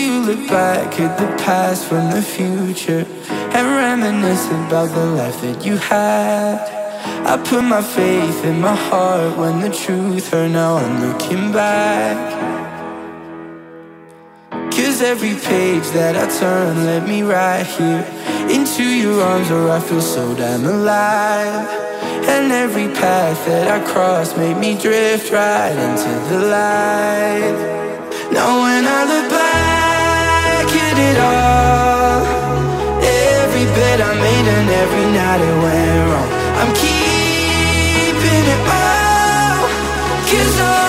you look back at the past from the future and reminisce about the life that you had? I put my faith in my heart when the truth hurt, now I'm looking back. 'Cause every page that I turn led me right here into your arms where I feel so damn alive. And every path that I crossed made me drift right into the light. Now when I look back at it all, every bet I made and every night it went wrong, I'm keeping it all. 'Cause